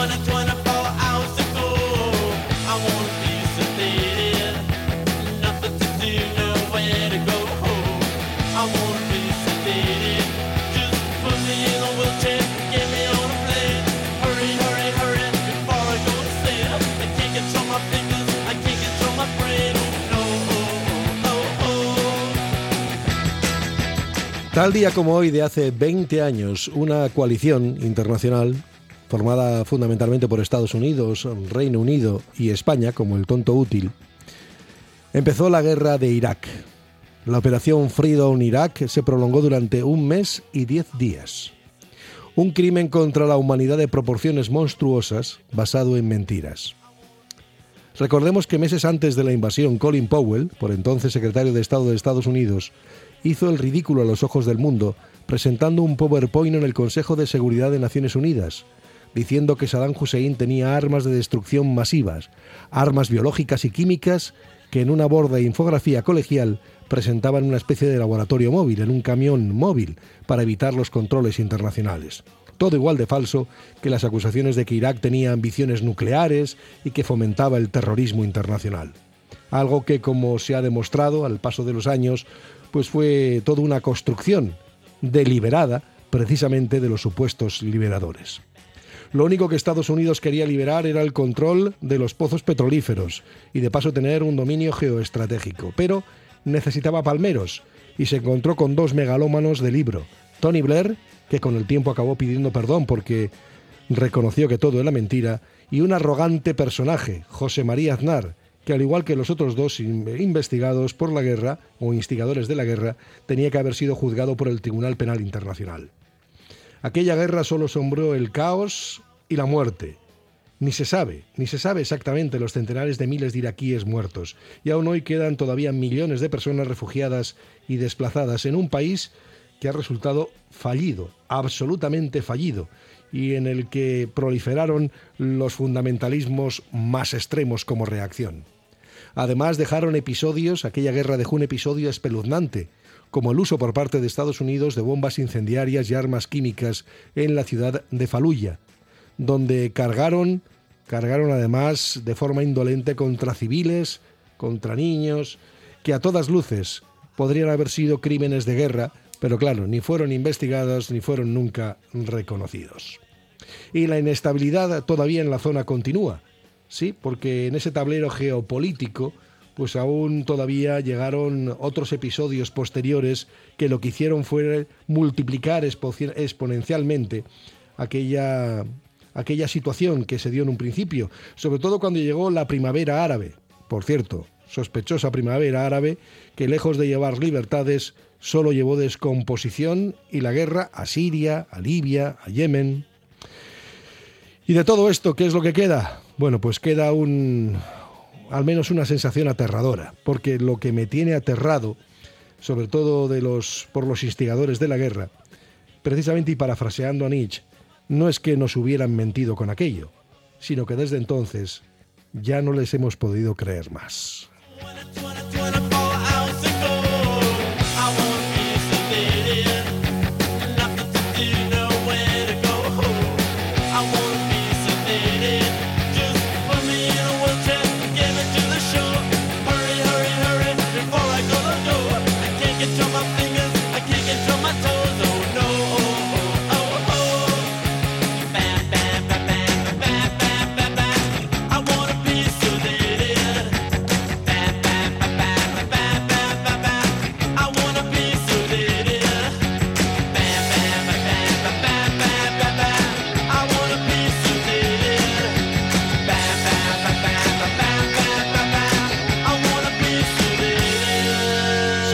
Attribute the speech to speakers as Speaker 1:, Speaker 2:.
Speaker 1: Tal día como hoy de hace 20 años, una coalición internacional formada fundamentalmente por Estados Unidos, Reino Unido y España, como el tonto útil, empezó la guerra de Irak. La operación Freedom Irak se prolongó durante 1 mes y 10 días. Un crimen contra la humanidad de proporciones monstruosas basado en mentiras. Recordemos que meses antes de la invasión, Colin Powell, por entonces secretario de Estado de Estados Unidos, hizo el ridículo a los ojos del mundo presentando un PowerPoint en el Consejo de Seguridad de Naciones Unidas, diciendo que Saddam Hussein tenía armas de destrucción masivas, armas biológicas y químicas que en una borda infografía colegial presentaban una especie de laboratorio móvil, en un camión móvil, para evitar los controles internacionales. Todo igual de falso que las acusaciones de que Irak tenía ambiciones nucleares y que fomentaba el terrorismo internacional. Algo que, como se ha demostrado al paso de los años, pues fue toda una construcción deliberada precisamente de los supuestos liberadores. Lo único que Estados Unidos quería liberar era el control de los pozos petrolíferos y de paso tener un dominio geoestratégico, pero necesitaba palmeros y se encontró con 2 megalómanos de libro, Tony Blair, que con el tiempo acabó pidiendo perdón porque reconoció que todo era mentira, y un arrogante personaje, José María Aznar, que al igual que los otros 2 investigados por la guerra o instigadores de la guerra, tenía que haber sido juzgado por el Tribunal Penal Internacional. Aquella guerra solo sembró el caos y la muerte. Ni se sabe exactamente los centenares de miles de iraquíes muertos, y aún hoy quedan todavía millones de personas refugiadas y desplazadas en un país que ha resultado fallido, absolutamente fallido, y en el que proliferaron los fundamentalismos más extremos como reacción. Además, dejaron episodios, aquella guerra dejó un episodio espeluznante, como el uso por parte de Estados Unidos de bombas incendiarias y armas químicas en la ciudad de Faluya, donde cargaron además de forma indolente contra civiles, contra niños, que a todas luces podrían haber sido crímenes de guerra, pero claro, ni fueron investigados ni fueron nunca reconocidos. Y la inestabilidad todavía en la zona continúa, sí, porque en ese tablero geopolítico pues aún todavía llegaron otros episodios posteriores que lo que hicieron fue multiplicar exponencialmente aquella situación que se dio en un principio, sobre todo cuando llegó la primavera árabe. Por cierto, sospechosa primavera árabe que lejos de llevar libertades solo llevó descomposición y la guerra a Siria, a Libia, a Yemen. ¿Y de todo esto qué es lo que queda? Bueno, pues queda al menos una sensación aterradora, porque lo que me tiene aterrado, sobre todo por los instigadores de la guerra, precisamente y parafraseando a Nietzsche, no es que nos hubieran mentido con aquello, sino que desde entonces ya no les hemos podido creer más.